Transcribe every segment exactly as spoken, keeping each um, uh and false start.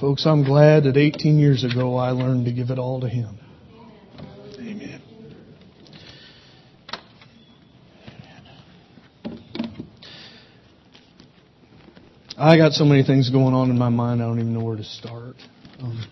Folks, I'm glad that eighteen years ago I learned to give it all to Him. Amen. I got so many things going on in my mind I don't even know where to start. Um,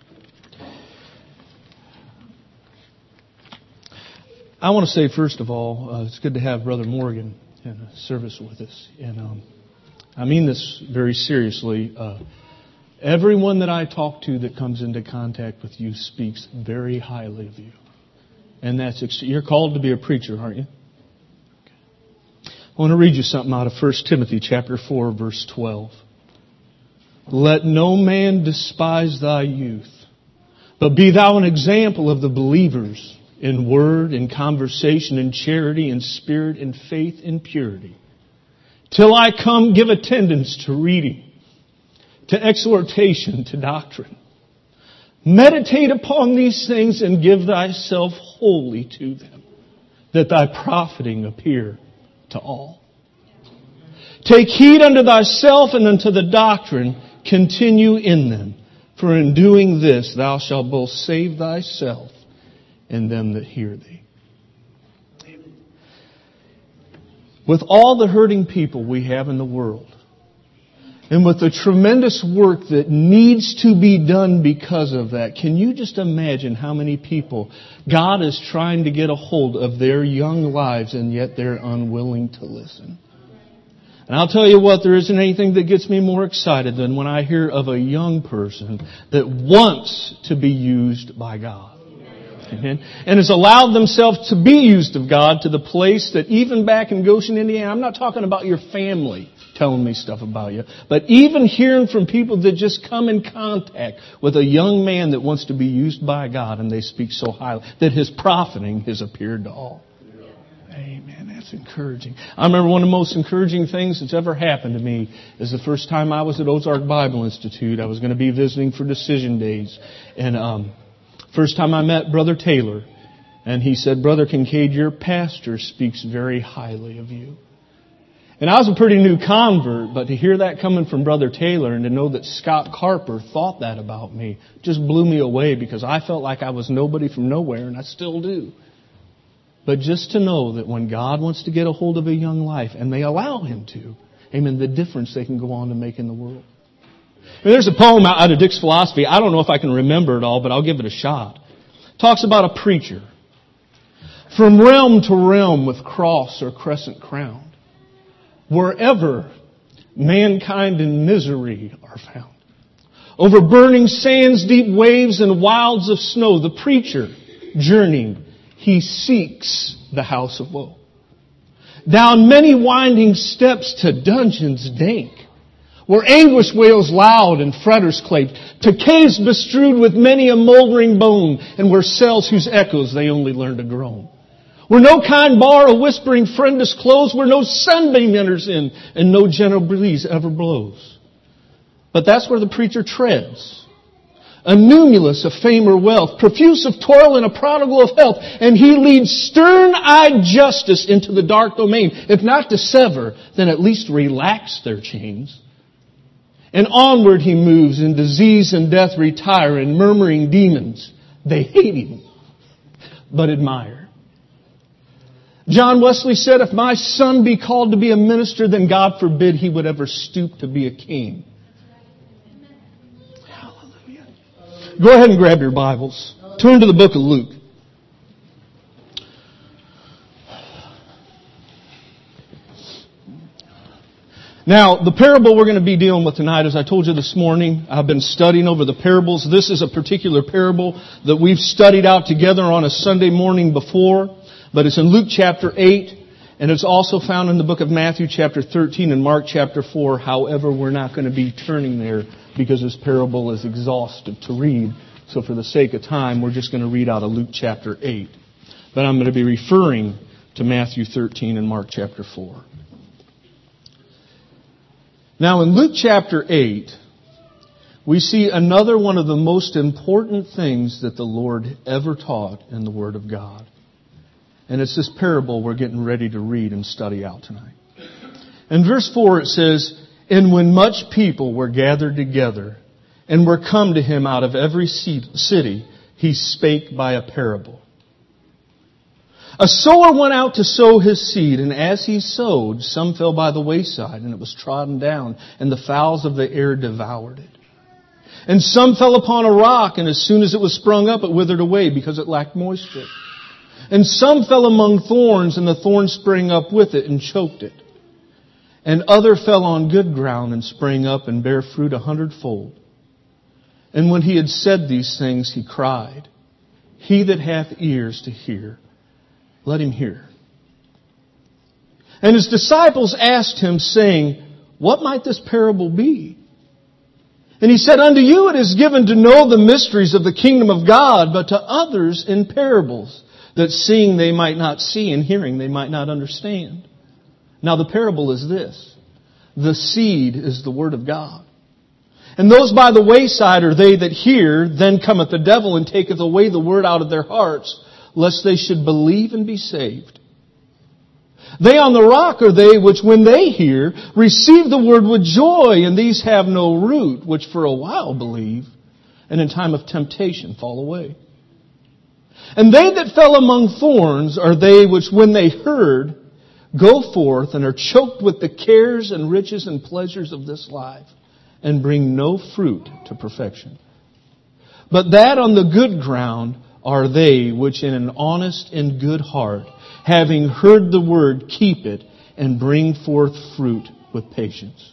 I want to say, first of all, uh, it's good to have Brother Morgan in a service with us. And um, I mean this very seriously. Uh, everyone that I talk to that comes into contact with you speaks very highly of you. And that's ex- you're called to be a preacher, aren't you? Okay. I want to read you something out of First Timothy chapter four, verse twelve. Let no man despise thy youth, but be thou an example of the believers in word, in conversation, in charity, in spirit, in faith, in purity. Till I come, give attendance to reading, to exhortation, to doctrine. Meditate upon these things and give thyself wholly to them, that thy profiting appear to all. Take heed unto thyself and unto the doctrine, continue in them. For in doing this thou shalt both save thyself and them that hear thee. With all the hurting people we have in the world, and with the tremendous work that needs to be done because of that, can you just imagine how many people God is trying to get a hold of their young lives and yet they're unwilling to listen? And I'll tell you what, there isn't anything that gets me more excited than when I hear of a young person that wants to be used by God. Amen. And has allowed themselves to be used of God to the place that even back in Goshen, Indiana, I'm not talking about your family telling me stuff about you, but even hearing from people that just come in contact with a young man that wants to be used by God, and they speak so highly that his profiting has appeared to all. Amen. That's encouraging. I remember one of the most encouraging things that's ever happened to me is the first time I was at Ozark Bible Institute. I was going to be visiting for Decision Days, and um First time I met Brother Taylor, and he said, Brother Kincaid, your pastor speaks very highly of you. And I was a pretty new convert, but to hear that coming from Brother Taylor and to know that Scott Carper thought that about me just blew me away, because I felt like I was nobody from nowhere, and I still do. But just to know that when God wants to get a hold of a young life, and they allow Him to, amen, the difference they can go on to make in the world. I mean, there's a poem out of Dick's Philosophy. I don't know if I can remember it all, but I'll give it a shot. It talks about a preacher. From realm to realm with cross or crescent crowned, wherever mankind in misery are found. Over burning sands, deep waves, and wilds of snow, the preacher, journeying, he seeks the house of woe. Down many winding steps to dungeons dank, where anguish wails loud and fretters clape, to caves bestrewed with many a moldering bone, and where cells whose echoes they only learn to groan. Where no kind bar a whispering friend disclose, where no sunbeam enters in, and no gentle breeze ever blows. But that's where the preacher treads. A numulus of fame or wealth, profuse of toil and a prodigal of health, and he leads stern-eyed justice into the dark domain. If not to sever, then at least relax their chains. And onward he moves, and disease and death retire, and murmuring demons, they hate him, but admire. John Wesley said, if my son be called to be a minister, then God forbid he would ever stoop to be a king. Hallelujah. Go ahead and grab your Bibles. Turn to the book of Luke. Now, the parable we're going to be dealing with tonight, as I told you this morning, I've been studying over the parables. This is a particular parable that we've studied out together on a Sunday morning before, but it's in Luke chapter eight, and it's also found in the book of Matthew chapter thirteen and Mark chapter four. However, we're not going to be turning there because this parable is exhaustive to read. So for the sake of time, we're just going to read out of Luke chapter eight. But I'm going to be referring to Matthew thirteen and Mark chapter four. Now in Luke chapter eight, we see another one of the most important things that the Lord ever taught in the Word of God. And it's this parable we're getting ready to read and study out tonight. In verse four it says, And when much people were gathered together, and were come to him out of every city, he spake by a parable. A sower went out to sow his seed, and as he sowed, some fell by the wayside, and it was trodden down, and the fowls of the air devoured it. And some fell upon a rock, and as soon as it was sprung up, it withered away, because it lacked moisture. And some fell among thorns, and the thorns sprang up with it and choked it. And other fell on good ground, and sprang up and bare fruit a hundredfold. And when he had said these things, he cried, He that hath ears to hear, let him hear. And his disciples asked him, saying, What might this parable be? And he said, Unto you it is given to know the mysteries of the kingdom of God, but to others in parables, that seeing they might not see, and hearing they might not understand. Now the parable is this. The seed is the word of God. And those by the wayside are they that hear, then cometh the devil and taketh away the word out of their hearts, lest they should believe and be saved. They on the rock are they which, when they hear, receive the word with joy, and these have no root, which for a while believe, and in time of temptation fall away. And they that fell among thorns are they which, when they heard, go forth and are choked with the cares and riches and pleasures of this life, and bring no fruit to perfection. But that on the good ground are they which in an honest and good heart, having heard the word, keep it, and bring forth fruit with patience.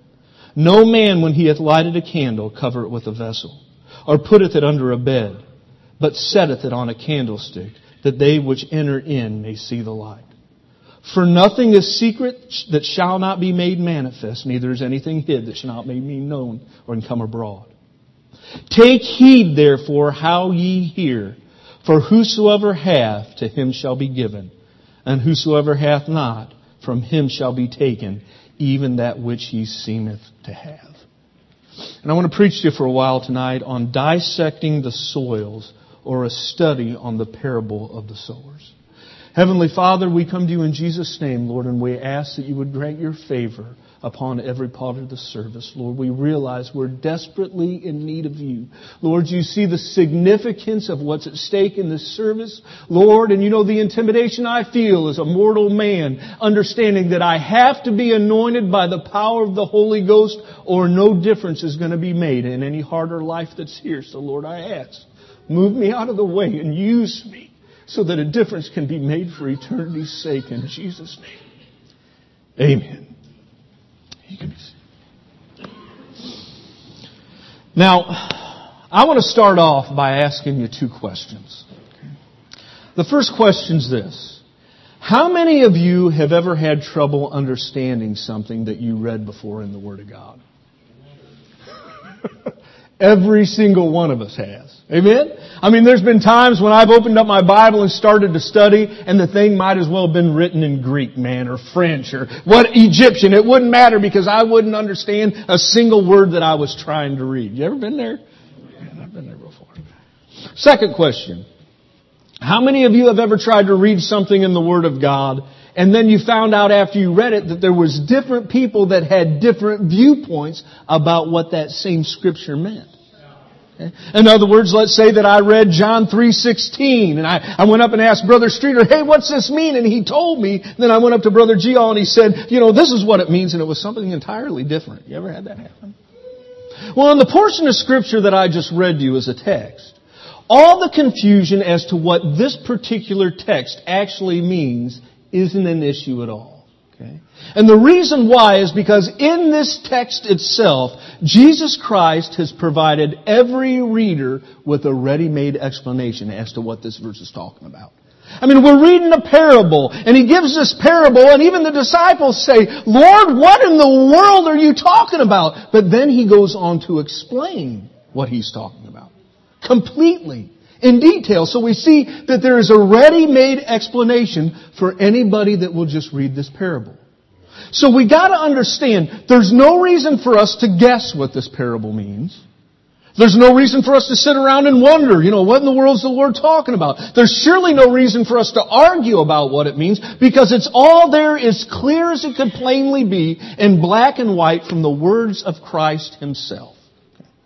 No man, when he hath lighted a candle, cover it with a vessel, or putteth it under a bed, but setteth it on a candlestick, that they which enter in may see the light. For nothing is secret that shall not be made manifest, neither is anything hid that shall not be made known or come abroad. Take heed, therefore, how ye hear. For whosoever hath, to him shall be given. And whosoever hath not, from him shall be taken, even that which he seemeth to have. And I want to preach to you for a while tonight on dissecting the soils, or a study on the parable of the sowers. Heavenly Father, we come to you in Jesus' name, Lord, and we ask that you would grant your favor upon every part of the service. Lord, we realize we're desperately in need of you. Lord, you see the significance of what's at stake in this service. Lord, and you know the intimidation I feel as a mortal man, understanding that I have to be anointed by the power of the Holy Ghost, or no difference is going to be made in any heart or life that's here. So Lord, I ask, move me out of the way and use me, so that a difference can be made for eternity's sake, in Jesus' name. Amen. You can be seated. Now, I want to start off by asking you two questions. The first question is this. How many of you have ever had trouble understanding something that you read before in the Word of God? Every single one of us has. Amen? I mean, there's been times when I've opened up my Bible and started to study, and the thing might as well have been written in Greek, man, or French, or what, Egyptian. It wouldn't matter because I wouldn't understand a single word that I was trying to read. You ever been there? Man, I've been there before. Second question. How many of you have ever tried to read something in the Word of God, and then you found out after you read it that there was different people that had different viewpoints about what that same Scripture meant? In other words, let's say that I read John three sixteen, and I, I went up and asked Brother Streeter, hey, what's this mean? And he told me. Then I went up to Brother Gio and he said, you know, this is what it means, and it was something entirely different. You ever had that happen? Well, in the portion of Scripture that I just read to you as a text, all the confusion as to what this particular text actually means isn't an issue at all. Okay? And the reason why is because in this text itself, Jesus Christ has provided every reader with a ready-made explanation as to what this verse is talking about. I mean, we're reading a parable, and He gives this parable, and even the disciples say, Lord, what in the world are you talking about? But then He goes on to explain what He's talking about. Completely. In detail. So we see that there is a ready-made explanation for anybody that will just read this parable. So we got to understand, there's no reason for us to guess what this parable means. There's no reason for us to sit around and wonder, you know, what in the world is the Lord talking about? There's surely no reason for us to argue about what it means, because it's all there as clear as it could plainly be in black and white from the words of Christ Himself.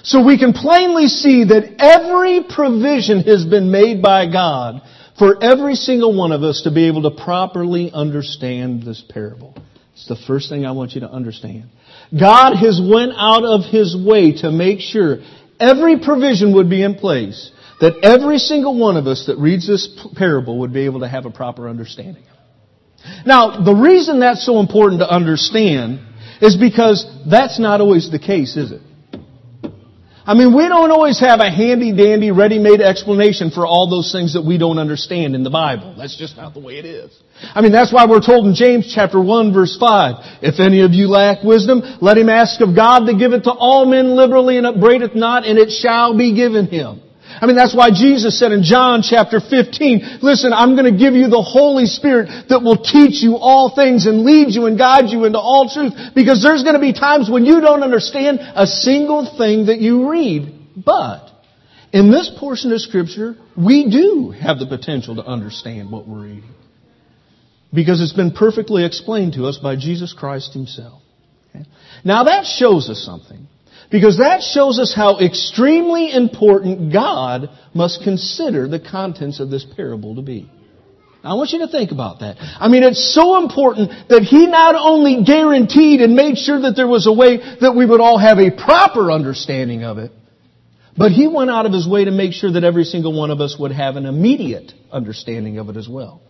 So we can plainly see that every provision has been made by God for every single one of us to be able to properly understand this parable. It's the first thing I want you to understand. God has went out of His way to make sure every provision would be in place, that every single one of us that reads this parable would be able to have a proper understanding. Now, the reason that's so important to understand is because that's not always the case, is it? I mean, we don't always have a handy-dandy, ready-made explanation for all those things that we don't understand in the Bible. That's just not the way it is. I mean, that's why we're told in James chapter one, verse five, if any of you lack wisdom, let him ask of God to give it to all men liberally and upbraideth not, and it shall be given him. I mean, that's why Jesus said in John chapter fifteen, listen, I'm going to give you the Holy Spirit that will teach you all things and lead you and guide you into all truth. Because there's going to be times when you don't understand a single thing that you read. But in this portion of Scripture, we do have the potential to understand what we're reading. Because it's been perfectly explained to us by Jesus Christ Himself. Okay? Now that shows us something. Because that shows us how extremely important God must consider the contents of this parable to be. Now, I want you to think about that. I mean, it's so important that He not only guaranteed and made sure that there was a way that we would all have a proper understanding of it, but He went out of His way to make sure that every single one of us would have an immediate understanding of it as well.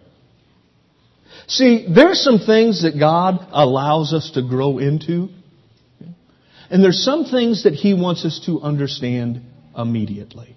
See, there's some things that God allows us to grow into. And there's some things that He wants us to understand immediately.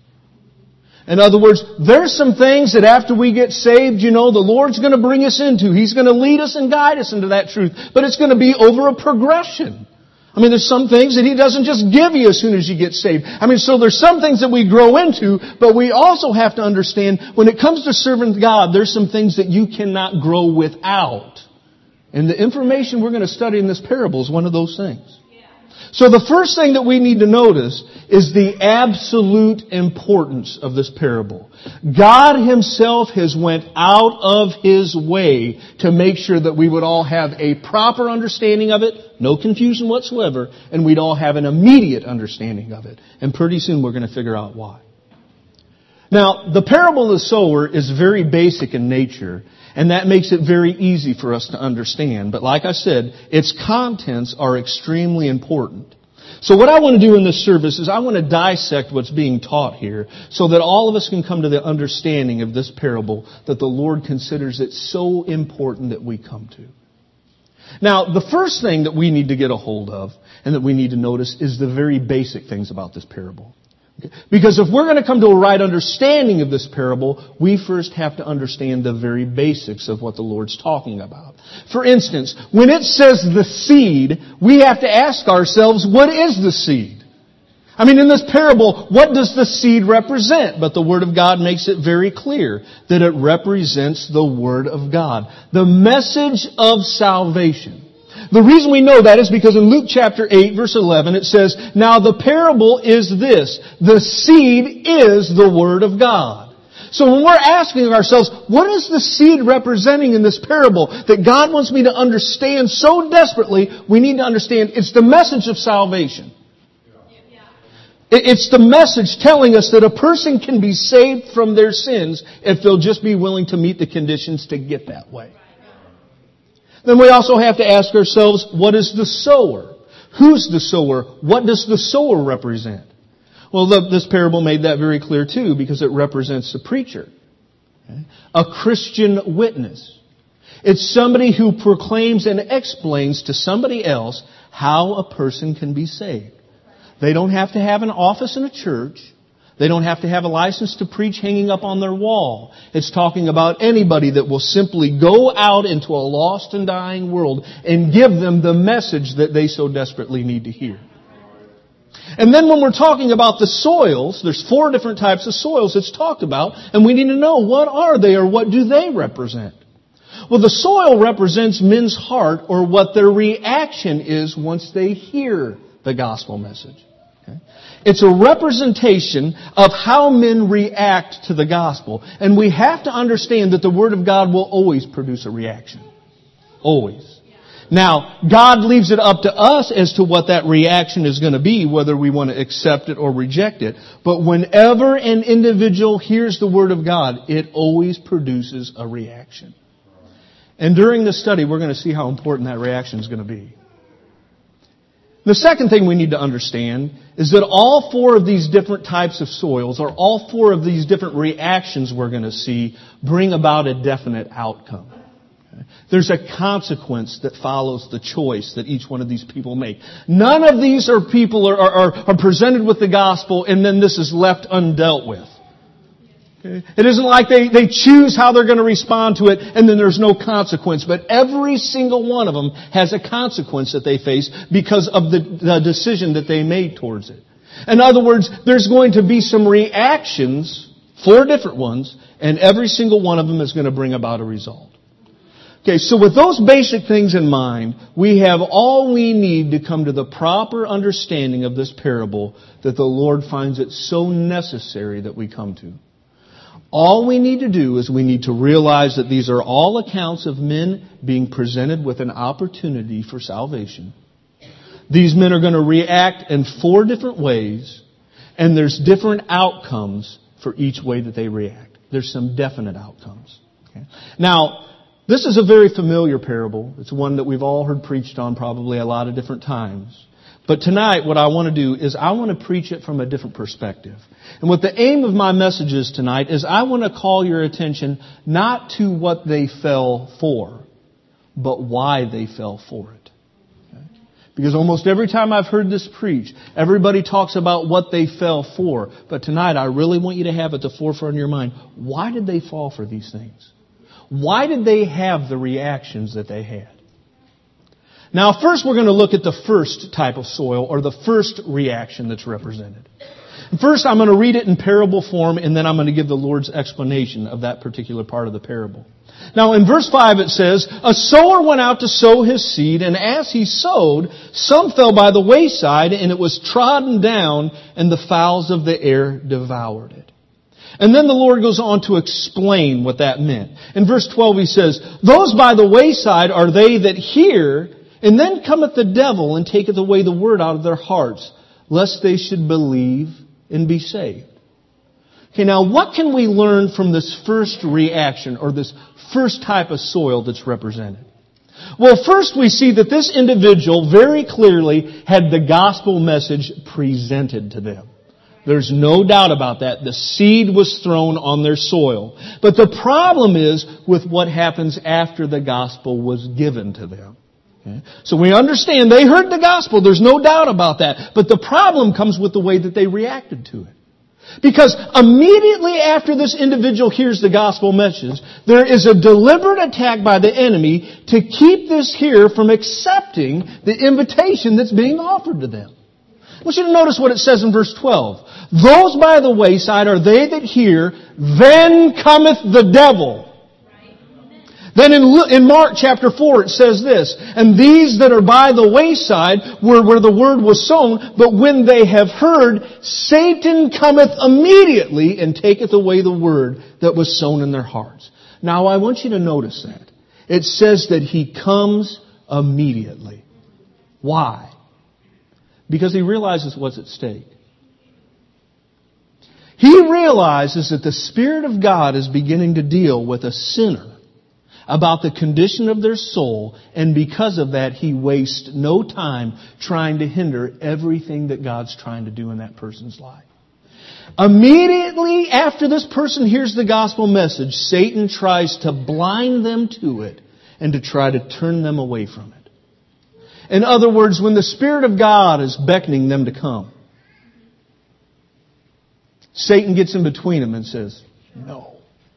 In other words, there's some things that after we get saved, you know, the Lord's going to bring us into. He's going to lead us and guide us into that truth. But it's going to be over a progression. I mean, there's some things that He doesn't just give you as soon as you get saved. I mean, so there's some things that we grow into, but we also have to understand when it comes to serving God, there's some things that you cannot grow without. And the information we're going to study in this parable is one of those things. So the first thing that we need to notice is the absolute importance of this parable. God Himself has went out of His way to make sure that we would all have a proper understanding of it, no confusion whatsoever, and we'd all have an immediate understanding of it. And pretty soon we're going to figure out why. Now, the parable of the sower is very basic in nature, and that makes it very easy for us to understand. But like I said, its contents are extremely important. So what I want to do in this service is I want to dissect what's being taught here so that all of us can come to the understanding of this parable that the Lord considers it so important that we come to. Now, the first thing that we need to get a hold of and that we need to notice is the very basic things about this parable. Because if we're going to come to a right understanding of this parable, we first have to understand the very basics of what the Lord's talking about. For instance, when it says the seed, we have to ask ourselves, what is the seed? I mean, in this parable, what does the seed represent? But the Word of God makes it very clear that it represents the Word of God, the message of salvation. The reason we know that is because in Luke chapter eight, verse eleven, it says, now the parable is this, the seed is the Word of God. So when we're asking ourselves, what is the seed representing in this parable that God wants me to understand so desperately, we need to understand it's the message of salvation. It's the message telling us that a person can be saved from their sins if they'll just be willing to meet the conditions to get that way. Then we also have to ask ourselves, what is the sower? Who's the sower? What does the sower represent? Well, the, this parable made that very clear too, because it represents a preacher, okay? A Christian witness. It's somebody who proclaims and explains to somebody else how a person can be saved. They don't have to have an office in a church. They don't have to have a license to preach hanging up on their wall. It's talking about anybody that will simply go out into a lost and dying world and give them the message that they so desperately need to hear. And then when we're talking about the soils, there's four different types of soils it's talked about, and we need to know what are they or what do they represent. Well, the soil represents men's heart or what their reaction is once they hear the gospel message. Okay? It's a representation of how men react to the gospel. And we have to understand that the Word of God will always produce a reaction. Always. Now, God leaves it up to us as to what that reaction is going to be, whether we want to accept it or reject it. But whenever an individual hears the Word of God, it always produces a reaction. And during this study, we're going to see how important that reaction is going to be. The second thing we need to understand is that all four of these different types of soils, or all four of these different reactions we're going to see, bring about a definite outcome. There's a consequence that follows the choice that each one of these people make. None of these are people are, are, are presented with the gospel and then this is left undealt with. Okay? It isn't like they, they choose how they're going to respond to it and then there's no consequence. But every single one of them has a consequence that they face because of the, the decision that they made towards it. In other words, there's going to be some reactions, four different ones, and every single one of them is going to bring about a result. Okay, so with those basic things in mind, we have all we need to come to the proper understanding of this parable that the Lord finds it so necessary that we come to. All we need to do is we need to realize that these are all accounts of men being presented with an opportunity for salvation. These men are going to react in four different ways, and there's different outcomes for each way that they react. There's some definite outcomes. Okay? Now, this is a very familiar parable. It's one that we've all heard preached on probably a lot of different times. But tonight, what I want to do is I want to preach it from a different perspective. And what the aim of my message is tonight is I want to call your attention not to what they fell for, but why they fell for it. Okay? Because almost every time I've heard this preached, everybody talks about what they fell for. But tonight, I really want you to have at the forefront of your mind, why did they fall for these things? Why did they have the reactions that they had? Now, first we're going to look at the first type of soil, or the first reaction that's represented. First, I'm going to read it in parable form, and then I'm going to give the Lord's explanation of that particular part of the parable. Now, in verse five it says, "A sower went out to sow his seed, and as he sowed, some fell by the wayside, and it was trodden down, and the fowls of the air devoured it." And then the Lord goes on to explain what that meant. In verse twelve he says, "Those by the wayside are they that hear, and then cometh the devil and taketh away the word out of their hearts, lest they should believe and be saved." Okay, now what can we learn from this first reaction, or this first type of soil that's represented? Well, first we see that this individual very clearly had the gospel message presented to them. There's no doubt about that. The seed was thrown on their soil. But the problem is with what happens after the gospel was given to them. Okay? So we understand they heard the gospel. There's no doubt about that. But the problem comes with the way that they reacted to it. Because immediately after this individual hears the gospel message, there is a deliberate attack by the enemy to keep this hearer from accepting the invitation that's being offered to them. I want you to notice what it says in verse twelve. "Those by the wayside are they that hear, then cometh the devil." Then in, in Mark chapter four it says this, "And these that are by the wayside were where the word was sown, but when they have heard, Satan cometh immediately and taketh away the word that was sown in their hearts." Now I want you to notice that. It says that he comes immediately. Why? Because he realizes what's at stake. He realizes that the Spirit of God is beginning to deal with a sinner about the condition of their soul, and because of that, he wastes no time trying to hinder everything that God's trying to do in that person's life. Immediately after this person hears the gospel message, Satan tries to blind them to it and to try to turn them away from it. In other words, when the Spirit of God is beckoning them to come, Satan gets in between them and says, no.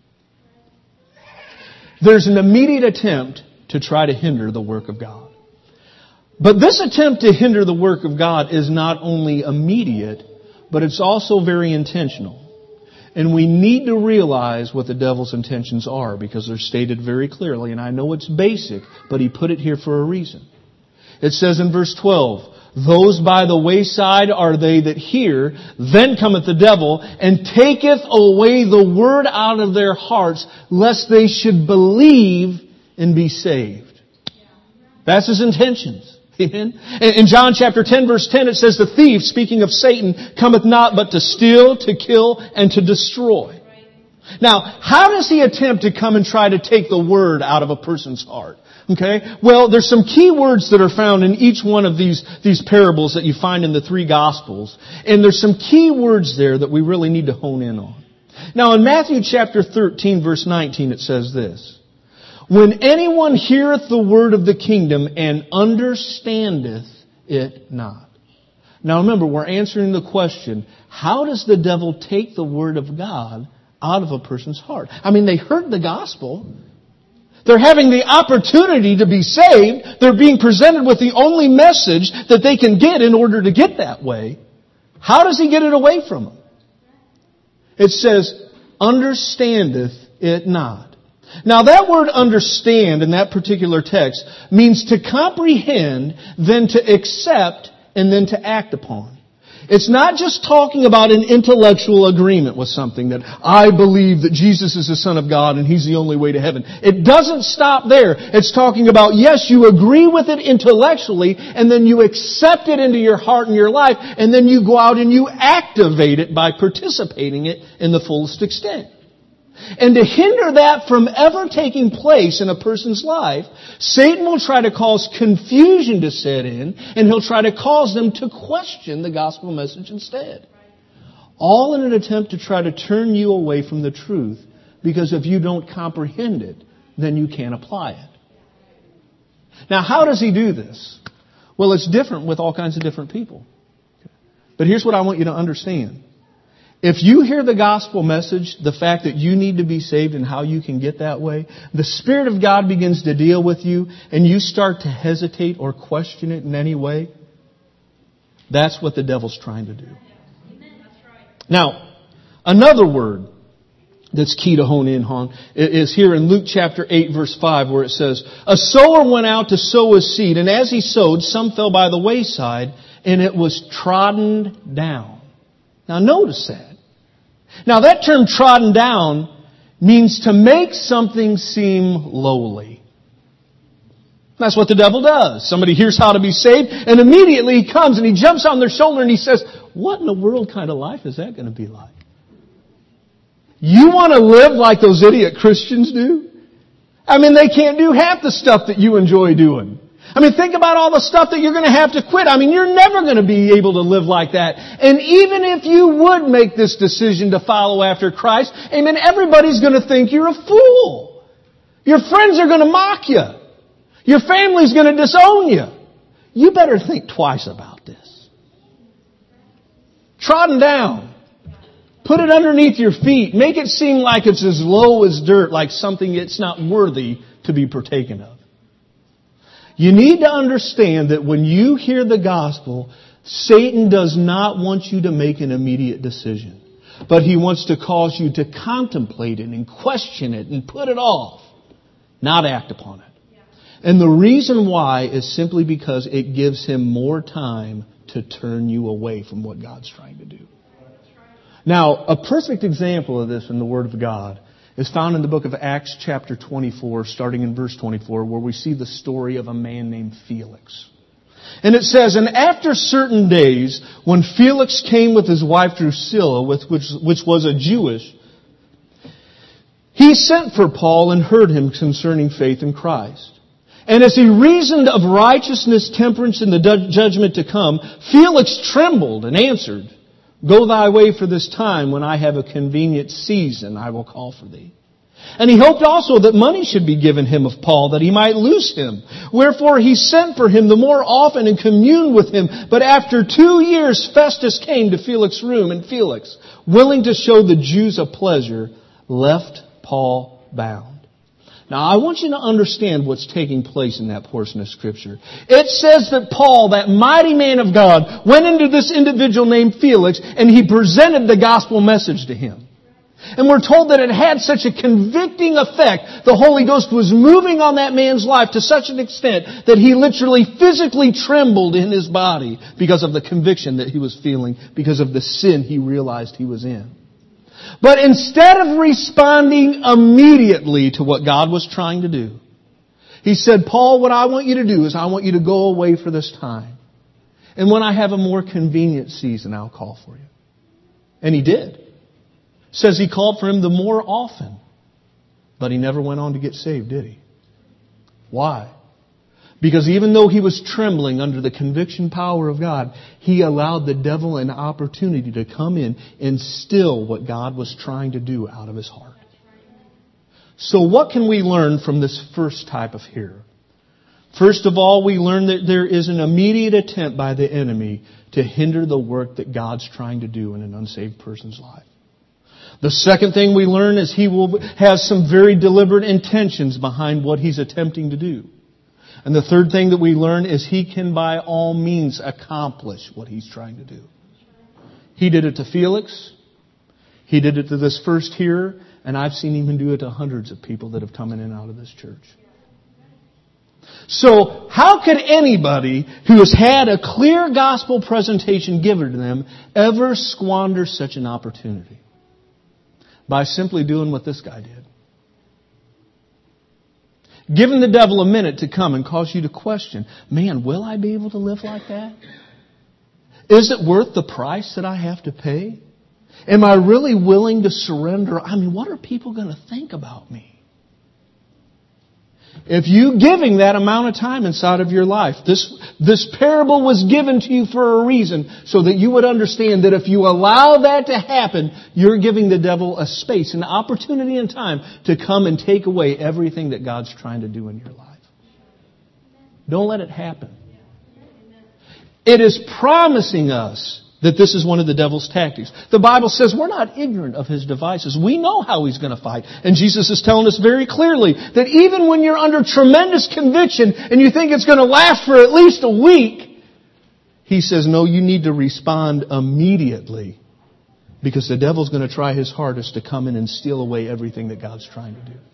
There's an immediate attempt to try to hinder the work of God. But this attempt to hinder the work of God is not only immediate, but it's also very intentional. And we need to realize what the devil's intentions are, because they're stated very clearly. And I know it's basic, but he put it here for a reason. It says in verse twelve, "Those by the wayside are they that hear, then cometh the devil, and taketh away the word out of their hearts, lest they should believe and be saved." That's his intentions. Amen. In John chapter ten verse ten it says, the thief, speaking of Satan, cometh not but to steal, to kill, and to destroy. Now, how does he attempt to come and try to take the word out of a person's heart? Okay? Well, there's some key words that are found in each one of these, these parables that you find in the three Gospels. And there's some key words there that we really need to hone in on. Now, in Matthew chapter thirteen verse nineteen it says this. When anyone heareth the word of the kingdom and understandeth it not. Now remember, we're answering the question, how does the devil take the word of God out of a person's heart? I mean, they heard the gospel. They're having the opportunity to be saved. They're being presented with the only message that they can get in order to get that way. How does he get it away from them? It says, understandeth it not. Now that word understand in that particular text means to comprehend, then to accept, and then to act upon. It's not just talking about an intellectual agreement with something that I believe that Jesus is the Son of God and He's the only way to heaven. It doesn't stop there. It's talking about, yes, you agree with it intellectually and then you accept it into your heart and your life and then you go out and you activate it by participating it in the fullest extent. And to hinder that from ever taking place in a person's life, Satan will try to cause confusion to set in, and he'll try to cause them to question the gospel message instead. All in an attempt to try to turn you away from the truth, because if you don't comprehend it, then you can't apply it. Now, how does he do this? Well, it's different with all kinds of different people. But here's what I want you to understand. If you hear the gospel message, the fact that you need to be saved and how you can get that way, the Spirit of God begins to deal with you and you start to hesitate or question it in any way, that's what the devil's trying to do. Now, another word that's key to hone in on is here in Luke chapter eight verse five where it says, a sower went out to sow his seed, and as he sowed, some fell by the wayside, and it was trodden down. Now notice that. Now that term trodden down means to make something seem lowly. That's what the devil does. Somebody hears how to be saved and immediately he comes and he jumps on their shoulder and he says, what in the world kind of life is that going to be like? You want to live like those idiot Christians do? I mean, they can't do half the stuff that you enjoy doing. I mean, think about all the stuff that you're going to have to quit. I mean, you're never going to be able to live like that. And even if you would make this decision to follow after Christ, amen, everybody's going to think you're a fool. Your friends are going to mock you. Your family's going to disown you. You better think twice about this. Trodden down. Put it underneath your feet. Make it seem like it's as low as dirt, like something that's not worthy to be partaken of. You need to understand that when you hear the gospel, Satan does not want you to make an immediate decision. But he wants to cause you to contemplate it and question it and put it off, not act upon it. And the reason why is simply because it gives him more time to turn you away from what God's trying to do. Now, a perfect example of this in the Word of God is found in the book of Acts chapter twenty-four, starting in verse twenty-four, where we see the story of a man named Felix. And it says, and after certain days, when Felix came with his wife Drusilla, with which, which was a Jewish, he sent for Paul and heard him concerning faith in Christ. And as he reasoned of righteousness, temperance, and the judgment to come, Felix trembled and answered, go thy way for this time, when I have a convenient season, I will call for thee. And he hoped also that money should be given him of Paul, that he might loose him. Wherefore he sent for him the more often and communed with him. But after two years Festus came to Felix's room, and Felix, willing to show the Jews a pleasure, left Paul bound. Now, I want you to understand what's taking place in that portion of Scripture. It says that Paul, that mighty man of God, went into this individual named Felix, and he presented the gospel message to him. And we're told that it had such a convicting effect. The Holy Ghost was moving on that man's life to such an extent that he literally physically trembled in his body because of the conviction that he was feeling, because of the sin he realized he was in. But instead of responding immediately to what God was trying to do, He said, Paul, what I want you to do is I want you to go away for this time. And when I have a more convenient season, I'll call for you. And he did. Says he called for him the more often. But he never went on to get saved, did he? Why? Because even though he was trembling under the conviction power of God, he allowed the devil an opportunity to come in and still what God was trying to do out of his heart. So what can we learn from this first type of hearer? First of all, we learn that there is an immediate attempt by the enemy to hinder the work that God's trying to do in an unsaved person's life. The second thing we learn is he will have some very deliberate intentions behind what he's attempting to do. And the third thing that we learn is he can by all means accomplish what he's trying to do. He did it to Felix. He did it to this first hearer. And I've seen him do it to hundreds of people that have come in and out of this church. So how could anybody who has had a clear gospel presentation given to them ever squander such an opportunity? By simply doing what this guy did. Giving the devil a minute to come and cause you to question, man, will I be able to live like that? Is it worth the price that I have to pay? Am I really willing to surrender? I mean, what are people going to think about me? If you giving that amount of time inside of your life, this, this parable was given to you for a reason so that you would understand that if you allow that to happen, you're giving the devil a space, an opportunity and time to come and take away everything that God's trying to do in your life. Don't let it happen. It is promising us that this is one of the devil's tactics. The Bible says we're not ignorant of his devices. We know how he's going to fight. And Jesus is telling us very clearly that even when you're under tremendous conviction and you think it's going to last for at least a week, he says, no, you need to respond immediately because the devil's going to try his hardest to come in and steal away everything that God's trying to do.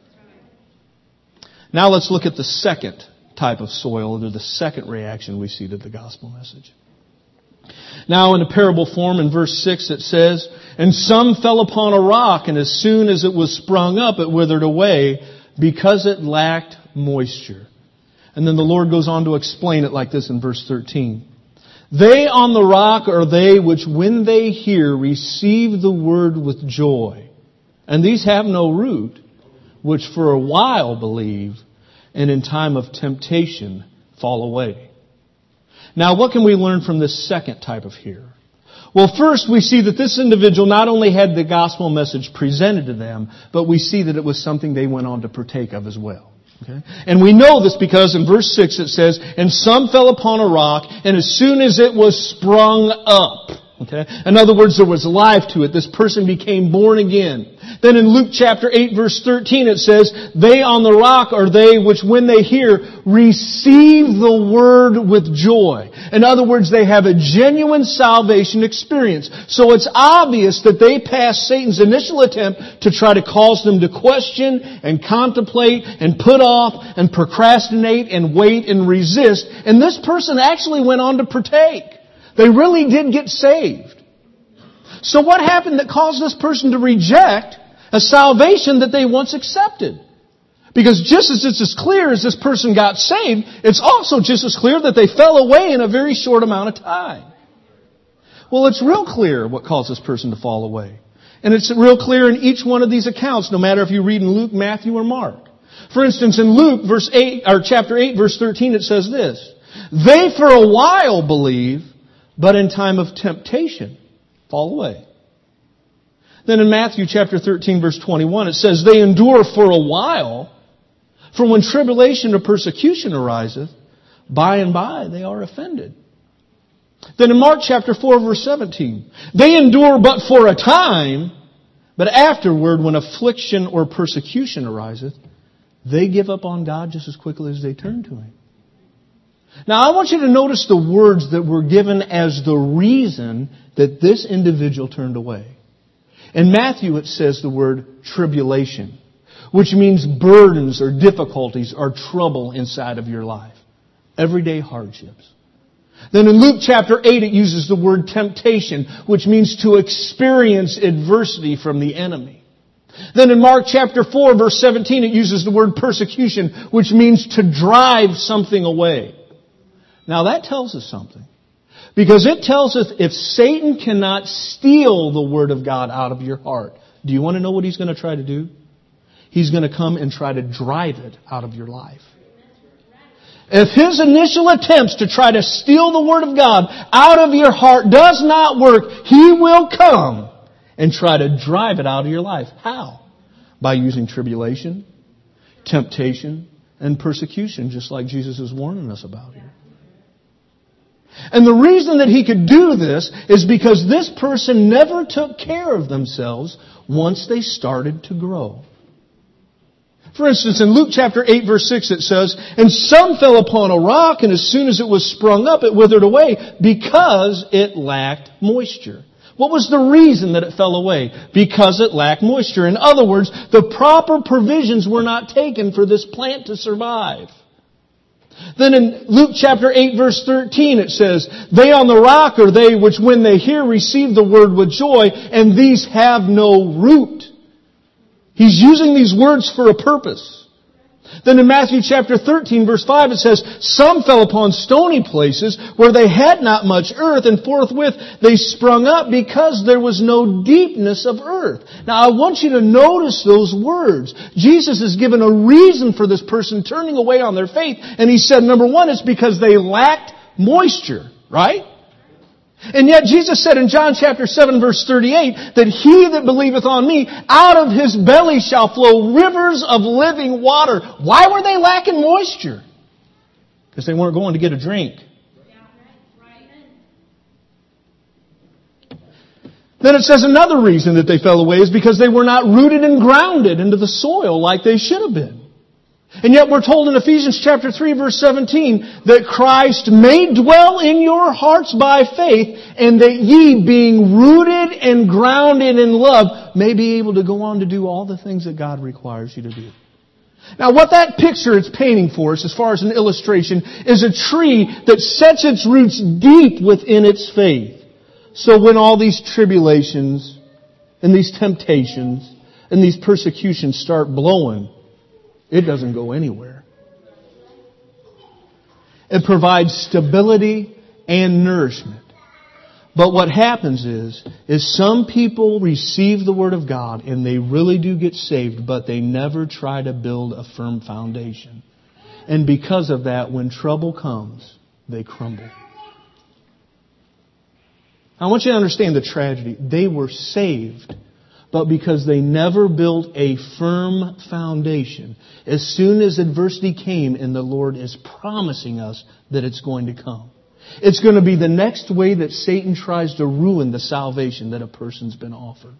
Now let's look at the second type of soil, or the second reaction we see to the gospel message. Now in a parable form in verse six it says, and some fell upon a rock, and as soon as it was sprung up, it withered away because it lacked moisture. And then the Lord goes on to explain it like this in verse thirteen. They on the rock are they which when they hear receive the word with joy. And these have no root, which for a while believe, and in time of temptation fall away. Now, what can we learn from this second type of hearer? Well, first we see that this individual not only had the gospel message presented to them, but we see that it was something they went on to partake of as well. Okay? And we know this because in verse six it says, and some fell upon a rock, and as soon as it was sprung up. Okay? In other words, there was life to it. This person became born again. Then in Luke chapter eight verse thirteen it says, they on the rock are they which when they hear receive the word with joy. In other words, they have a genuine salvation experience. So it's obvious that they passed Satan's initial attempt to try to cause them to question and contemplate and put off and procrastinate and wait and resist. And this person actually went on to partake. They really did get saved. So what happened that caused this person to reject a salvation that they once accepted? Because just as it's as clear as this person got saved, it's also just as clear that they fell away in a very short amount of time. Well, it's real clear what caused this person to fall away. And it's real clear in each one of these accounts, no matter if you read in Luke, Matthew, or Mark. For instance, in Luke, verse eight, or chapter eight, verse thirteen, it says this, they for a while believe, but in time of temptation fall away. Then in Matthew chapter thirteen verse twenty-one it says, they endure for a while, for when tribulation or persecution ariseth, by and by they are offended. Then in Mark chapter four verse seventeen, they endure but for a time, but afterward when affliction or persecution ariseth, they give up on God just as quickly as they turn to Him. Now I want you to notice the words that were given as the reason that this individual turned away. In Matthew it says the word tribulation, which means burdens or difficulties or trouble inside of your life. Everyday hardships. Then in Luke chapter eight it uses the word temptation, which means to experience adversity from the enemy. Then in Mark chapter four, verse seventeen, it uses the word persecution, which means to drive something away. Now that tells us something. Because it tells us if Satan cannot steal the Word of God out of your heart, do you want to know what he's going to try to do? He's going to come and try to drive it out of your life. If his initial attempts to try to steal the Word of God out of your heart does not work, he will come and try to drive it out of your life. How? By using tribulation, temptation, and persecution, just like Jesus is warning us about here. And the reason that he could do this is because this person never took care of themselves once they started to grow. For instance, in Luke chapter eight, verse six, it says, "And some fell upon a rock, and as soon as it was sprung up, it withered away, because it lacked moisture." What was the reason that it fell away? Because it lacked moisture. In other words, the proper provisions were not taken for this plant to survive. Then in Luke chapter eight, verse thirteen, it says, "They on the rock are they which when they hear receive the word with joy, and these have no root." He's using these words for a purpose. Then in Matthew chapter thirteen, verse five, it says, "Some fell upon stony places where they had not much earth, and forthwith they sprung up because there was no deepness of earth." Now I want you to notice those words. Jesus has given a reason for this person turning away on their faith. And he said, number one, it's because they lacked moisture, right? And yet Jesus said in John chapter seven, verse thirty-eight, that he that believeth on me, out of his belly shall flow rivers of living water. Why were they lacking moisture? Because they weren't going to get a drink. Then it says another reason that they fell away is because they were not rooted and grounded into the soil like they should have been. And yet we're told in Ephesians chapter three, verse seventeen, that Christ may dwell in your hearts by faith, and that ye, being rooted and grounded in love, may be able to go on to do all the things that God requires you to do. Now what that picture is painting for us, as far as an illustration, is a tree that sets its roots deep within its faith. So when all these tribulations, and these temptations, and these persecutions start blowing, it doesn't go anywhere. It provides stability and nourishment. But what happens is, is some people receive the Word of God and they really do get saved, but they never try to build a firm foundation. And because of that, when trouble comes, they crumble. I want you to understand the tragedy. They were saved, but because they never built a firm foundation, as soon as adversity came, and the Lord is promising us that it's going to come, it's going to be the next way that Satan tries to ruin the salvation that a person's been offered.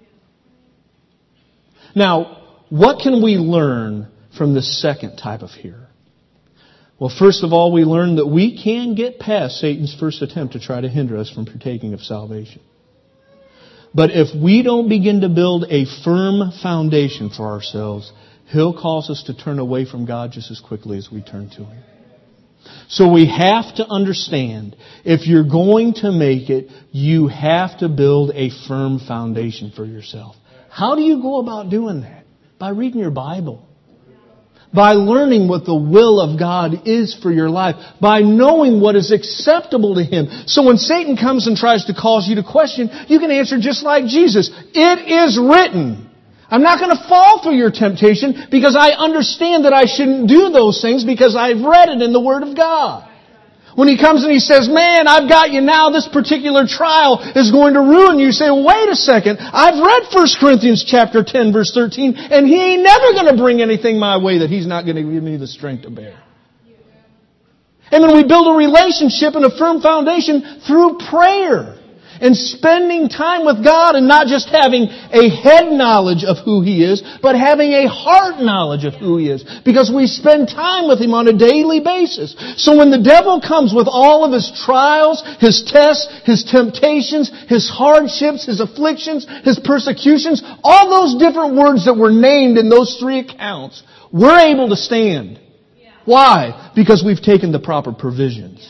Now, what can we learn from the second type of hearer? Well, first of all, we learn that we can get past Satan's first attempt to try to hinder us from partaking of salvation. But if we don't begin to build a firm foundation for ourselves, he'll cause us to turn away from God just as quickly as we turn to Him. So we have to understand, if you're going to make it, you have to build a firm foundation for yourself. How do you go about doing that? By reading your Bible. By learning what the will of God is for your life. By knowing what is acceptable to Him. So when Satan comes and tries to cause you to question, you can answer just like Jesus. It is written. I'm not going to fall for your temptation because I understand that I shouldn't do those things because I've read it in the Word of God. When he comes and he says, man, I've got you now, this particular trial is going to ruin you. You say, well, wait a second. I've read First Corinthians chapter ten, verse thirteen, and he ain't never going to bring anything my way that he's not going to give me the strength to bear. And then we build a relationship and a firm foundation through prayer. And spending time with God and not just having a head knowledge of who He is, but having a heart knowledge of who He is. Because we spend time with Him on a daily basis. So when the devil comes with all of his trials, his tests, his temptations, his hardships, his afflictions, his persecutions, all those different words that were named in those three accounts, we're able to stand. Why? Because we've taken the proper provisions.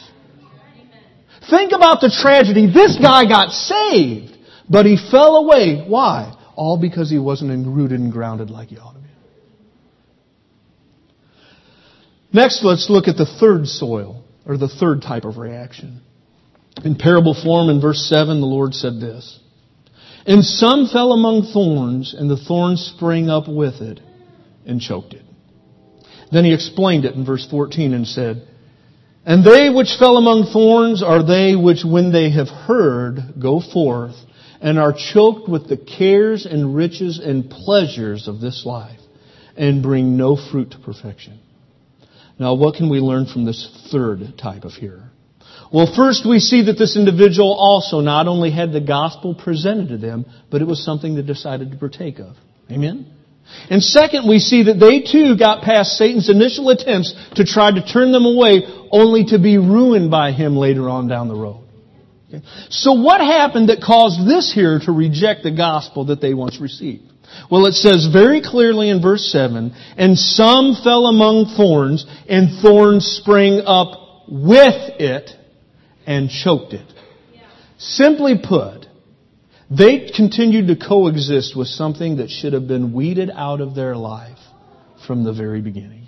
Think about the tragedy. This guy got saved, but he fell away. Why? All because he wasn't rooted and grounded like he ought to be. Next, let's look at the third soil, or the third type of reaction. In parable form in verse seven, the Lord said this. And some fell among thorns, and the thorns sprang up with it and choked it. Then he explained it in verse fourteen and said, And they which fell among thorns are they which, when they have heard, go forth, and are choked with the cares and riches and pleasures of this life, and bring no fruit to perfection. Now, what can we learn from this third type of hearer? Well, first we see that this individual also not only had the gospel presented to them, but it was something they decided to partake of. Amen? And second, we see that they too got past Satan's initial attempts to try to turn them away, only to be ruined by him later on down the road. Okay. So what happened that caused this hearer to reject the gospel that they once received? Well, it says very clearly in verse seven, And some fell among thorns, and thorns sprang up with it and choked it. Yeah. Simply put, they continued to coexist with something that should have been weeded out of their life from the very beginning.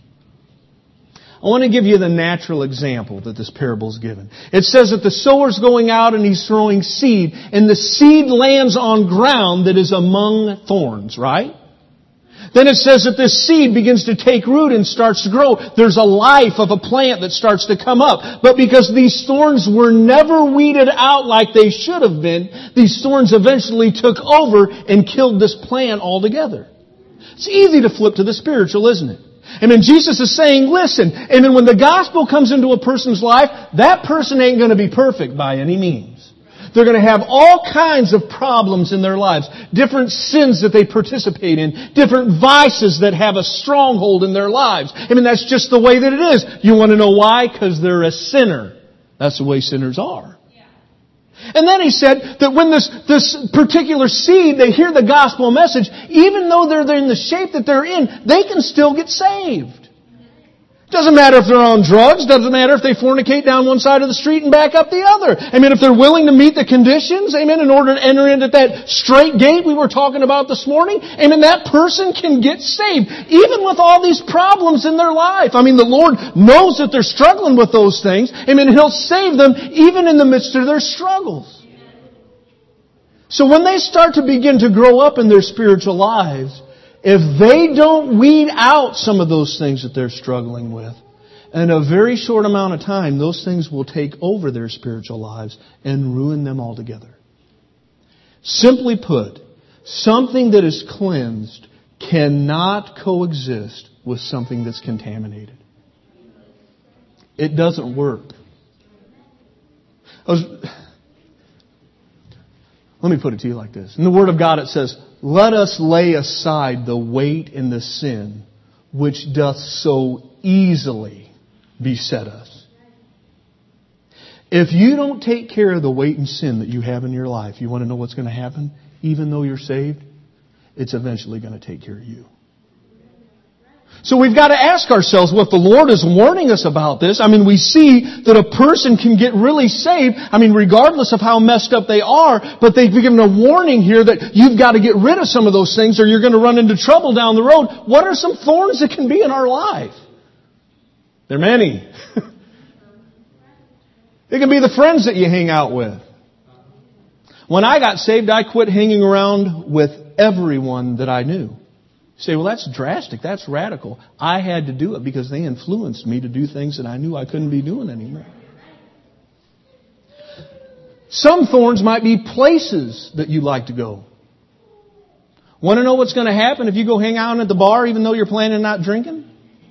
I want to give you the natural example that this parable is given. It says that the sower's going out and he's throwing seed, and the seed lands on ground that is among thorns, right? Then it says that this seed begins to take root and starts to grow. There's a life of a plant that starts to come up. But because these thorns were never weeded out like they should have been, these thorns eventually took over and killed this plant altogether. It's easy to flip to the spiritual, isn't it? And then Jesus is saying, listen, and then when the gospel comes into a person's life, that person ain't going to be perfect by any means. They're going to have all kinds of problems in their lives. Different sins that they participate in. Different vices that have a stronghold in their lives. I mean, that's just the way that it is. You want to know why? Because they're a sinner. That's the way sinners are. And then he said that when this, this particular seed, they hear the gospel message, even though they're in the shape that they're in, they can still get saved. Doesn't matter if they're on drugs. Doesn't matter if they fornicate down one side of the street and back up the other. I mean, if they're willing to meet the conditions, amen, in order to enter into that straight gate we were talking about this morning, amen, that person can get saved. Even with all these problems in their life. I mean, the Lord knows that they're struggling with those things. Amen, He'll save them even in the midst of their struggles. So when they start to begin to grow up in their spiritual lives, if they don't weed out some of those things that they're struggling with, in a very short amount of time, those things will take over their spiritual lives and ruin them altogether. Simply put, something that is cleansed cannot coexist with something that's contaminated. It doesn't work. I was, let me put it to you like this. In the Word of God it says, Let us lay aside the weight and the sin which doth so easily beset us. If you don't take care of the weight and sin that you have in your life, you want to know what's going to happen? Even though you're saved, it's eventually going to take care of you. So we've got to ask ourselves, well, if the Lord is warning us about this, I mean, we see that a person can get really saved, I mean, regardless of how messed up they are, but they've given a warning here that you've got to get rid of some of those things or you're going to run into trouble down the road. What are some thorns that can be in our life? There are many. It can be the friends that you hang out with. When I got saved, I quit hanging around with everyone that I knew. You say, well, that's drastic. That's radical. I had to do it because they influenced me to do things that I knew I couldn't be doing anymore. Some thorns might be places that you like to go. Want to know what's going to happen if you go hang out at the bar even though you're planning on not drinking?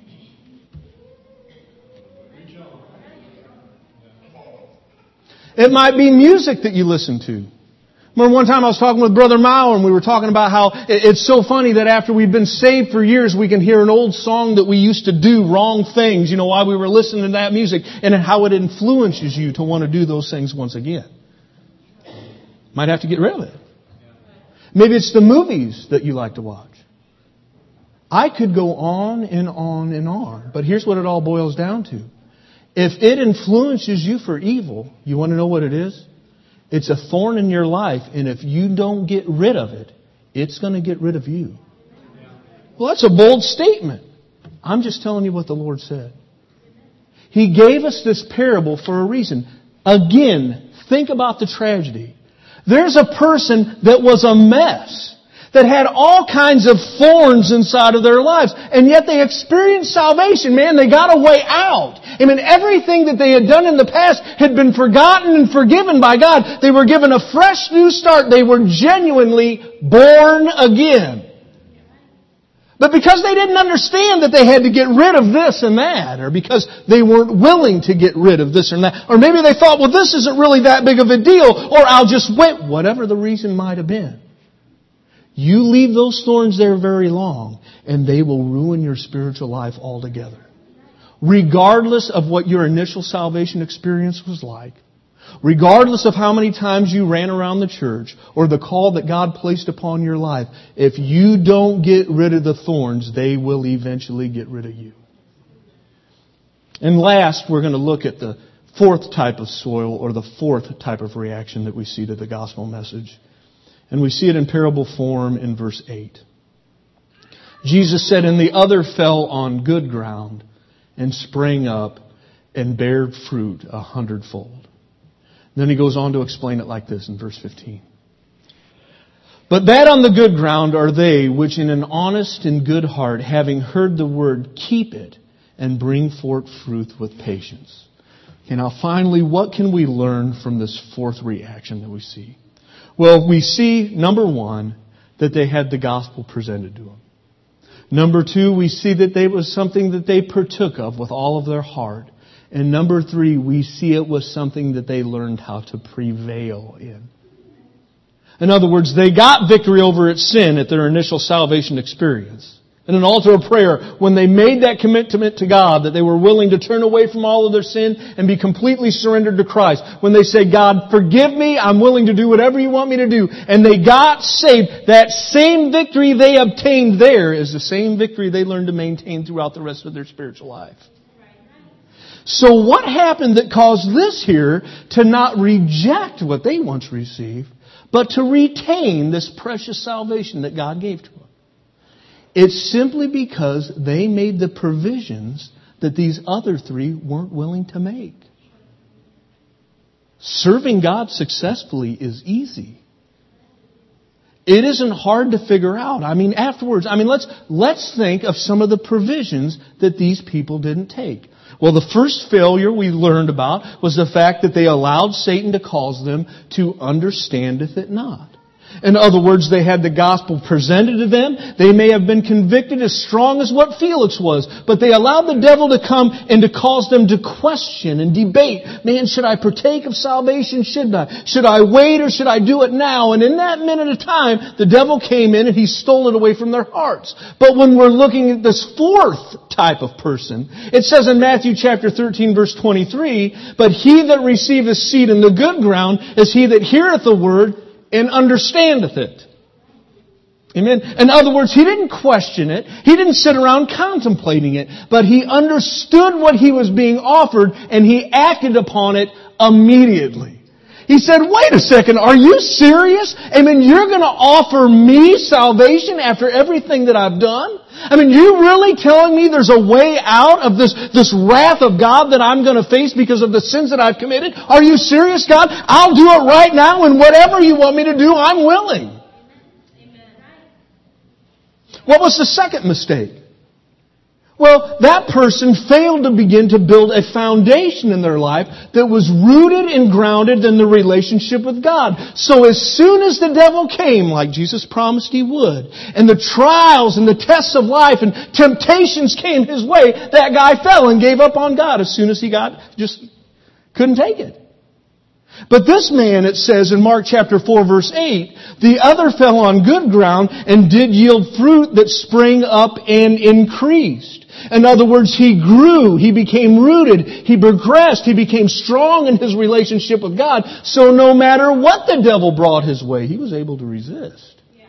It might be music that you listen to. Remember one time I was talking with Brother Mao and we were talking about how it's so funny that after we've been saved for years we can hear an old song that we used to do wrong things, you know, while we were listening to that music, and how it influences you to want to do those things once again. Might have to get rid of it. Maybe it's the movies that you like to watch. I could go on and on and on, but here's what it all boils down to. If it influences you for evil, you want to know what it is? It's a thorn in your life, and if you don't get rid of it, it's going to get rid of you. Well, that's a bold statement. I'm just telling you what the Lord said. He gave us this parable for a reason. Again, think about the tragedy. There's a person that was a mess, that had all kinds of thorns inside of their lives, and yet they experienced salvation. Man, they got a way out. I mean, everything that they had done in the past had been forgotten and forgiven by God. They were given a fresh new start. They were genuinely born again. But because they didn't understand that they had to get rid of this and that, or because they weren't willing to get rid of this and that, or maybe they thought, well, this isn't really that big of a deal, or I'll just wait, whatever the reason might have been. You leave those thorns there very long, and they will ruin your spiritual life altogether. Regardless of what your initial salvation experience was like, regardless of how many times you ran around the church or the call that God placed upon your life, if you don't get rid of the thorns, they will eventually get rid of you. And last, we're going to look at the fourth type of soil, or the fourth type of reaction that we see to the gospel message. And we see it in parable form in verse eight. Jesus said, "And the other fell on good ground and sprang up and bare fruit a hundredfold." Then he goes on to explain it like this in verse fifteen. "But that on the good ground are they which in an honest and good heart, having heard the word, keep it and bring forth fruit with patience." Okay, now finally, what can we learn from this fourth reaction that we see? Well, we see, number one, that they had the gospel presented to them. Number two, we see that it was something that they partook of with all of their heart. And number three, we see it was something that they learned how to prevail in. In other words, they got victory over its sin at their initial salvation experience. In an altar of prayer, when they made that commitment to God, that they were willing to turn away from all of their sin and be completely surrendered to Christ. When they said, "God, forgive me, I'm willing to do whatever you want me to do." And they got saved. That same victory they obtained there is the same victory they learned to maintain throughout the rest of their spiritual life. So what happened that caused this here to not reject what they once received, but to retain this precious salvation that God gave to them? It's simply because they made the provisions that these other three weren't willing to make. Serving God successfully is easy. It isn't hard to figure out. I mean, afterwards, I mean, let's, let's think of some of the provisions that these people didn't take. Well, the first failure we learned about was the fact that they allowed Satan to cause them to understandeth it not. In other words, they had the gospel presented to them. They may have been convicted as strong as what Felix was, but they allowed the devil to come and to cause them to question and debate. Man, should I partake of salvation? Shouldn't I? Should I wait or should I do it now? And in that minute of time, the devil came in and he stole it away from their hearts. But when we're looking at this fourth type of person, it says in Matthew chapter thirteen verse twenty-three, "But he that receiveth seed in the good ground is he that heareth the word and understandeth it." Amen. In other words, he didn't question it. He didn't sit around contemplating it. But he understood what he was being offered and he acted upon it immediately. He said, "Wait a second, are you serious? I mean, you're going to offer me salvation after everything that I've done? I mean, you really telling me there's a way out of this, this wrath of God that I'm going to face because of the sins that I've committed? Are you serious, God? I'll do it right now, and whatever you want me to do, I'm willing." What was the second mistake? Well, that person failed to begin to build a foundation in their life that was rooted and grounded in the relationship with God. So as soon as the devil came, like Jesus promised he would, and the trials and the tests of life and temptations came his way, that guy fell and gave up on God as soon as he got, just couldn't take it. But this man, it says in Mark chapter four verse eight, "The other fell on good ground and did yield fruit that sprang up and increased." In other words, he grew, he became rooted, he progressed, he became strong in his relationship with God. So no matter what the devil brought his way, he was able to resist. Yeah.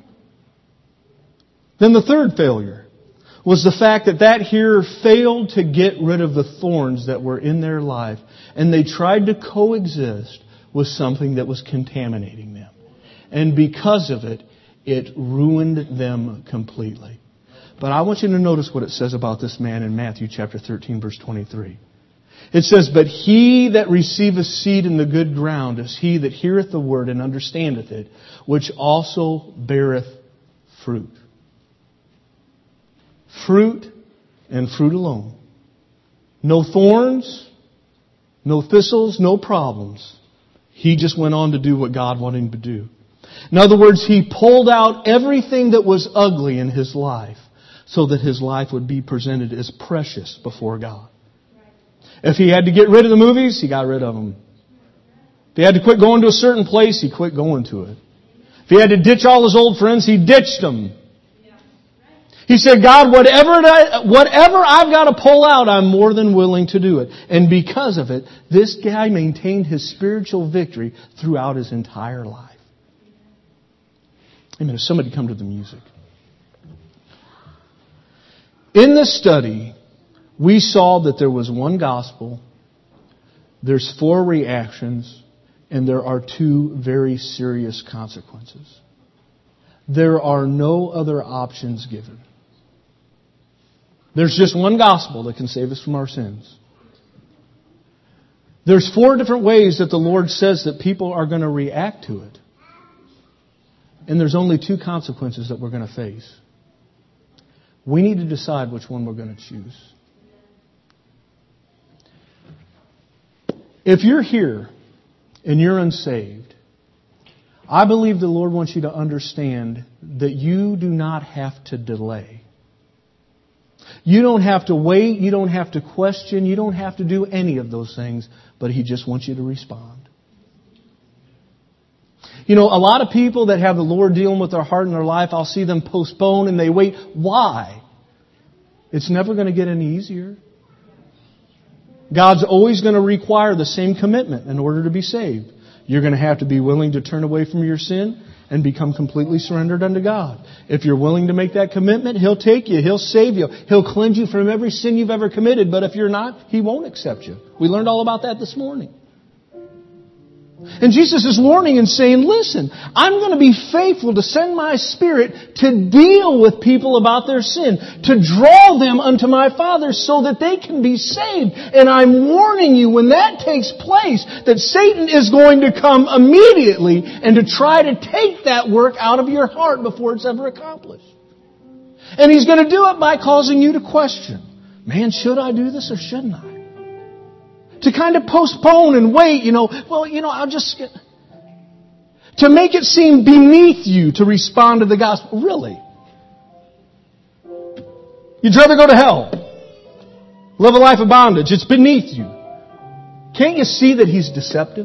Then the third failure was the fact that that hearer failed to get rid of the thorns that were in their life, and they tried to coexist with something that was contaminating them. And because of it, It ruined them completely. But I want you to notice what it says about this man in Matthew chapter thirteen, verse twenty-three. It says, "But he that receiveth seed in the good ground is he that heareth the word and understandeth it, which also beareth fruit." Fruit and fruit alone. No thorns, no thistles, no problems. He just went on to do what God wanted him to do. In other words, he pulled out everything that was ugly in his life so that his life would be presented as precious before God. If he had to get rid of the movies, he got rid of them. If he had to quit going to a certain place, he quit going to it. If he had to ditch all his old friends, he ditched them. He said, "God, whatever whatever I've got to pull out, I'm more than willing to do it." And because of it, this guy maintained his spiritual victory throughout his entire life. Amen. If somebody come to the music. In this study, we saw that there was one gospel, there's four reactions, and there are two very serious consequences. There are no other options given. There's just one gospel that can save us from our sins. There's four different ways that the Lord says that people are going to react to it. And there's only two consequences that we're going to face. We need to decide which one we're going to choose. If you're here and you're unsaved, I believe the Lord wants you to understand that you do not have to delay. You don't have to wait. You don't have to question. You don't have to do any of those things. But He just wants you to respond. You know, a lot of people that have the Lord dealing with their heart and their life, I'll see them postpone and they wait. Why? It's never going to get any easier. God's always going to require the same commitment in order to be saved. You're going to have to be willing to turn away from your sin and become completely surrendered unto God. If you're willing to make that commitment, He'll take you. He'll save you. He'll cleanse you from every sin you've ever committed. But if you're not, He won't accept you. We learned all about that this morning. And Jesus is warning and saying, listen, I'm going to be faithful to send my Spirit to deal with people about their sin, to draw them unto my Father so that they can be saved. And I'm warning you when that takes place that Satan is going to come immediately and to try to take that work out of your heart before it's ever accomplished. And he's going to do it by causing you to question, man, should I do this or shouldn't I? To kind of postpone and wait, you know, well, you know, I'll just get... To make it seem beneath you to respond to the gospel. Really? You'd rather go to hell. Live a life of bondage. It's beneath you. Can't you see that He's deceptive?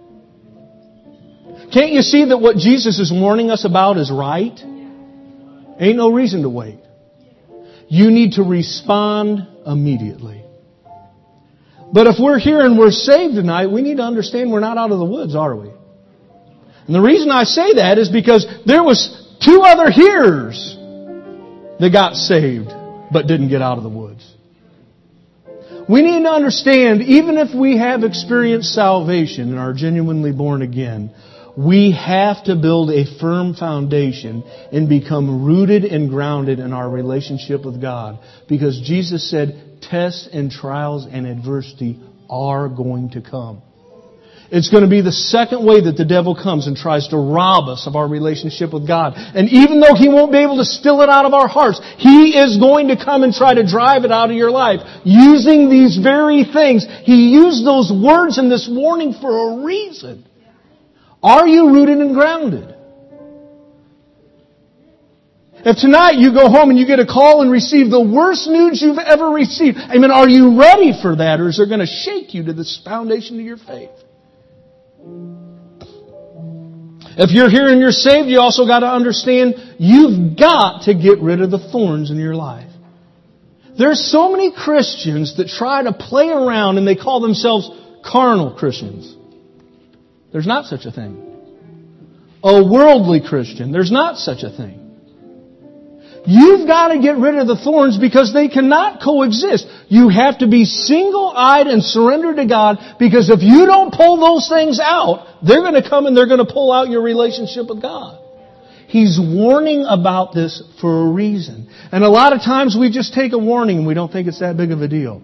Can't you see that what Jesus is warning us about is right? Ain't no reason to wait. You need to respond immediately. But if we're here and we're saved tonight, we need to understand we're not out of the woods, are we? And the reason I say that is because there was two other hearers that got saved but didn't get out of the woods. We need to understand, even if we have experienced salvation and are genuinely born again, we have to build a firm foundation and become rooted and grounded in our relationship with God. Because Jesus said, tests and trials and adversity are going to come. It's going to be the second way that the devil comes and tries to rob us of our relationship with God. And even though he won't be able to steal it out of our hearts, he is going to come and try to drive it out of your life using these very things. He used those words in this warning for a reason. Are you rooted and grounded? If tonight you go home and you get a call and receive the worst news you've ever received, I mean, are you ready for that, or is it going to shake you to the foundation of your faith? If you're here and you're saved, you also got to understand you've got to get rid of the thorns in your life. There's so many Christians that try to play around and they call themselves carnal Christians. There's not such a thing. A worldly Christian. There's not such a thing. You've got to get rid of the thorns because they cannot coexist. You have to be single-eyed and surrendered to God, because if you don't pull those things out, they're going to come and they're going to pull out your relationship with God. He's warning about this for a reason. And a lot of times we just take a warning and we don't think it's that big of a deal.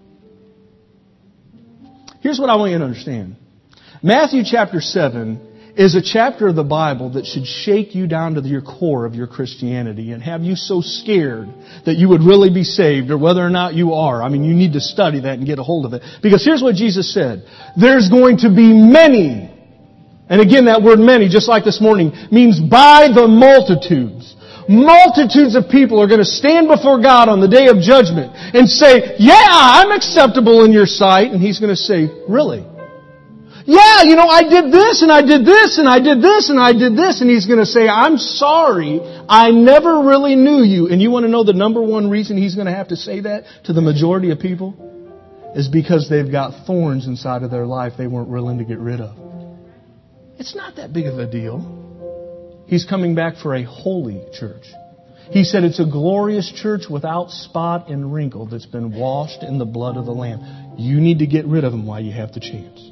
Here's what I want you to understand. Matthew chapter seven is a chapter of the Bible that should shake you down to your core of your Christianity and have you so scared that you would really be saved, or whether or not you are. I mean, you need to study that and get a hold of it. Because here's what Jesus said. There's going to be many. And again, that word many, just like this morning, means by the multitudes. Multitudes of people are going to stand before God on the day of judgment and say, yeah, I'm acceptable in your sight. And He's going to say, really? Yeah, you know, I did this and I did this and I did this and I did this. And He's going to say, I'm sorry, I never really knew you. And you want to know the number one reason He's going to have to say that to the majority of people? Is because they've got thorns inside of their life they weren't willing to get rid of. It's not that big of a deal. He's coming back for a holy church. He said it's a glorious church without spot and wrinkle that's been washed in the blood of the Lamb. You need to get rid of them while you have the chance.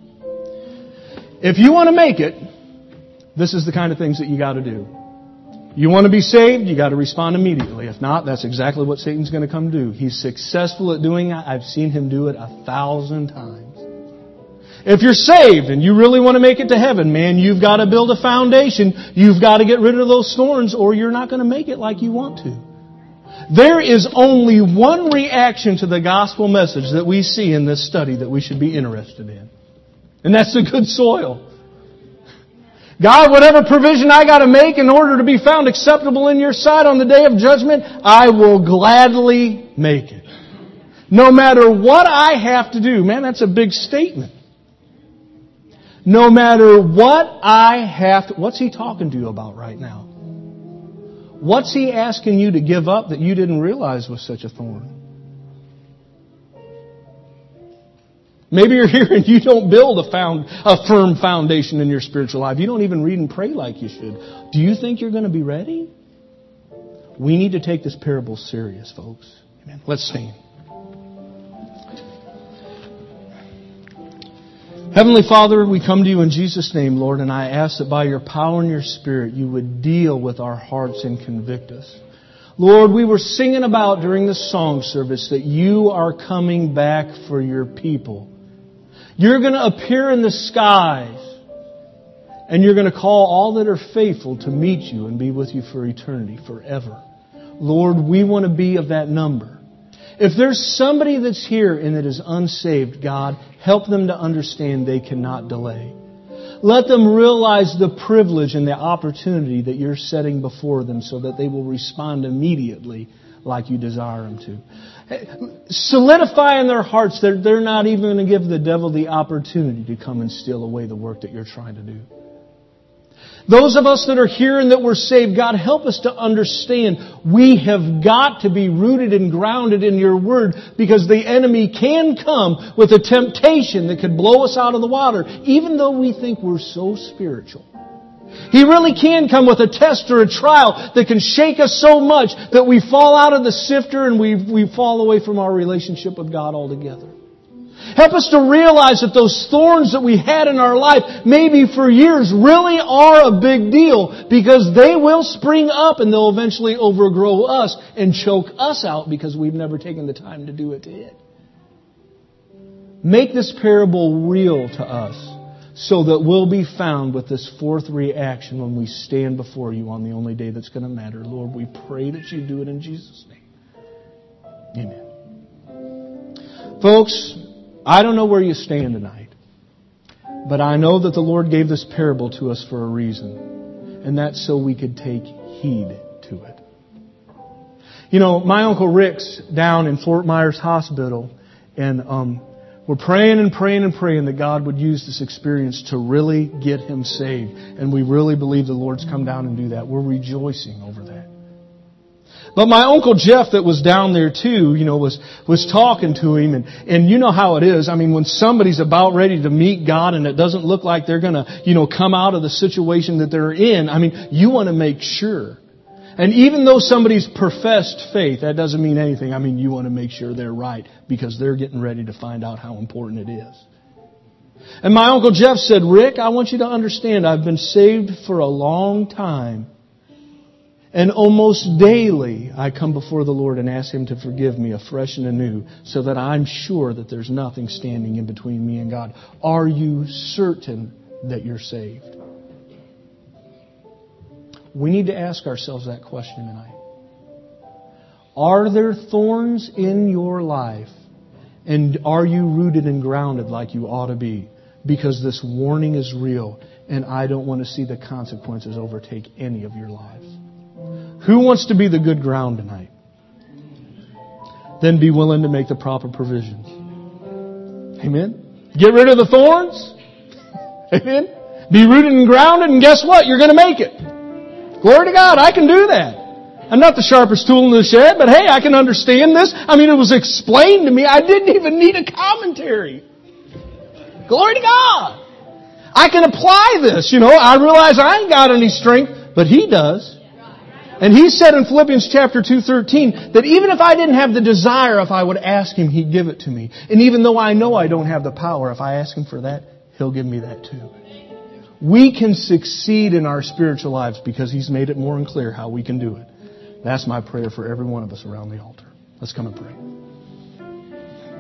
If you want to make it, this is the kind of things that you got to do. You want to be saved, you got to respond immediately. If not, that's exactly what Satan's going to come do. He's successful at doing that. I've seen him do it a thousand times. If you're saved and you really want to make it to heaven, man, you've got to build a foundation. You've got to get rid of those thorns or you're not going to make it like you want to. There is only one reaction to the gospel message that we see in this study that we should be interested in. And that's the good soil. God, whatever provision I got to make in order to be found acceptable in your sight on the day of judgment, I will gladly make it. No matter what I have to do. Man, that's a big statement. No matter what I have to... What's He talking to you about right now? What's He asking you to give up that you didn't realize was such a thorn? Maybe you're here and you don't build a, found, a firm foundation in your spiritual life. You don't even read and pray like you should. Do you think you're going to be ready? We need to take this parable serious, folks. Amen. Let's stand. Heavenly Father, we come to you in Jesus' name, Lord, and I ask that by your power and your Spirit you would deal with our hearts and convict us. Lord, we were singing about during the song service that you are coming back for your people. You're going to appear in the skies and you're going to call all that are faithful to meet you and be with you for eternity, forever. Lord, we want to be of that number. If there's somebody that's here and that is unsaved, God, help them to understand they cannot delay. Let them realize the privilege and the opportunity that you're setting before them so that they will respond immediately like you desire them to. Solidify in their hearts that they're not even going to give the devil the opportunity to come and steal away the work that you're trying to do. Those of us that are here and that we're saved, God, help us to understand we have got to be rooted and grounded in your word because the enemy can come with a temptation that could blow us out of the water, even though we think we're so spiritual. He really can come with a test or a trial that can shake us so much that we fall out of the sifter and we, we fall away from our relationship with God altogether. Help us to realize that those thorns that we had in our life, maybe for years, really are a big deal because they will spring up and they'll eventually overgrow us and choke us out because we've never taken the time to do it to it. Make this parable real to us so that we'll be found with this fourth reaction when we stand before you on the only day that's going to matter. Lord, we pray that you do it in Jesus' name. Amen. Folks, I don't know where you stand tonight, but I know that the Lord gave this parable to us for a reason, and that's so we could take heed to it. You know, my Uncle Rick's down in Fort Myers Hospital, and um, we're praying and praying and praying that God would use this experience to really get him saved, and we really believe the Lord's come down and do that. We're rejoicing over that. But my Uncle Jeff that was down there too, you know, was, was talking to him. And, and you know how it is. I mean, when somebody's about ready to meet God and it doesn't look like they're going to, you know, come out of the situation that they're in, I mean, you want to make sure. And even though somebody's professed faith, that doesn't mean anything. I mean, you want to make sure they're right because they're getting ready to find out how important it is. And my Uncle Jeff said, Rick, I want you to understand I've been saved for a long time. And almost daily, I come before the Lord and ask Him to forgive me afresh and anew so that I'm sure that there's nothing standing in between me and God. Are you certain that you're saved? We need to ask ourselves that question tonight. Are there thorns in your life? And are you rooted and grounded like you ought to be? Because this warning is real, and I don't want to see the consequences overtake any of your lives. Who wants to be the good ground tonight? Then be willing to make the proper provisions. Amen? Get rid of the thorns. Amen? Be rooted and grounded, and guess what? You're going to make it. Glory to God, I can do that. I'm not the sharpest tool in the shed, but hey, I can understand this. I mean, it was explained to me. I didn't even need a commentary. Glory to God. I can apply this. You know, I realize I ain't got any strength, but He does. And He said in Philippians chapter two thirteen that even if I didn't have the desire, if I would ask Him, He'd give it to me. And even though I know I don't have the power, if I ask Him for that, He'll give me that too. We can succeed in our spiritual lives because He's made it more and clear how we can do it. That's my prayer for every one of us around the altar. Let's come and pray.